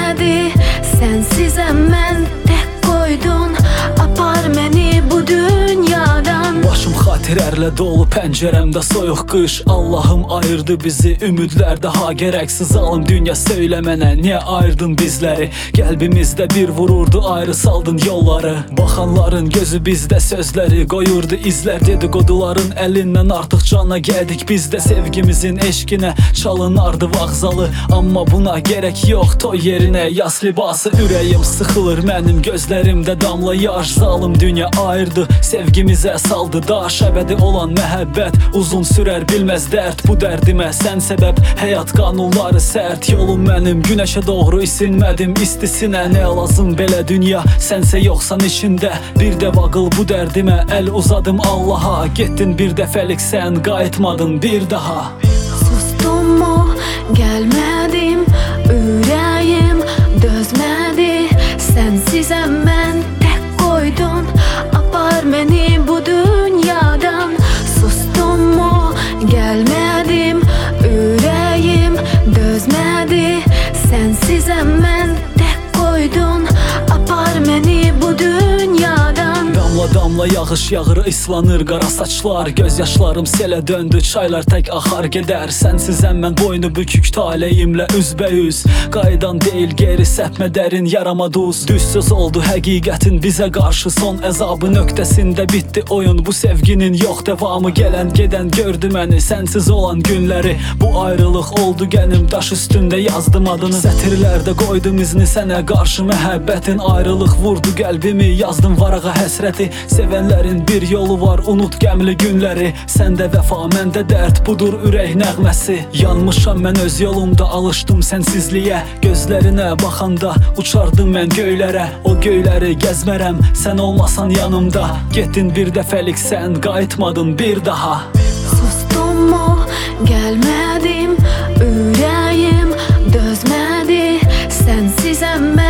gelmedi. Sensizem mən tək qoydun, apar məni bu dünyadan. Başım xatirərlə dolu, pəncərəmdə soyuq qış. Allahım ayırdı bizi ümidlər daha gereksiz alım. Dünya söylə mənə, niyə ayırdın bizləri? Qəlbimizdə bir vururdu, ayrı saldın yolları. Baxanların gözü bizdə sözləri qoyurdu izlər. Dedikoduların əlindən artıq cana gəldik. Bizdə sevgimizin eşqinə çalınardı vağzalı. Amma buna gerek yok, toy yerinə yas libası. Ürəyim sıxılır mənim, gözlərimdə damla yaş. Zalım dünya ayırdı, sevgimizə saldı daş. Əbədi olan məhəbbət uzun sürər, bilməz dərd. Bu dərdimə sən səbəb, həyat qanunları sərt. Yolum mənim günəşə doğru, isinmədim istisinə. Nə lazım belə dünya, sənsə yoxsan içində. Bir də vaqıl bu dərdimə, əl uzadım Allaha. Getdin bir dəfəlik, sən qayıtmadın bir daha. Sustum mu, gelmedim, ürəyim dözmədi. Sensizem mən tək qoydun, apar məni bu dünyadan. Sustum mu, gelmedim, ürəyim dözmədi. Sensizem mən tək qoydun, apar məni bu dünyadan. Damla damla yağış yağır, ıslanır qara saçlar. Gözyaşlarım selə döndü, çaylar tək axar gedər. Sənsizəm mən boynu bükük taleyimlə üzbəüz. Qaydan deyil geri səpmə dərin yarama duz. Düzsüz oldu həqiqətin bizə qarşı, son əzabı nöqtəsində bitdi oyun. Bu sevginin yox devamı, gələn gedən gördü məni, sənsiz olan günləri. Bu ayrılıq oldu gənim, daş üstündə yazdım adını. Sətirlərdə qoydum izni sənə qarşı, məhəbbətin ayrılıq vurdu qəlbimi. Yazdım varağa həsrəti, sevənlərin bir yolu var, unut qəmli günləri. Səndə vəfa, məndə dərd, budur ürək nəğməsi. Yanmışam mən öz yolumda, alışdım sənsizliyə. Gözlərinə baxanda uçardım mən göylərə. O göyləri gəzmərəm, sən olmasan yanımda. Getdin bir dəfəlik, sən qayıtmadın bir daha. Sustum mu, gelmedim, ürəyim dözmədi. Sensizem mən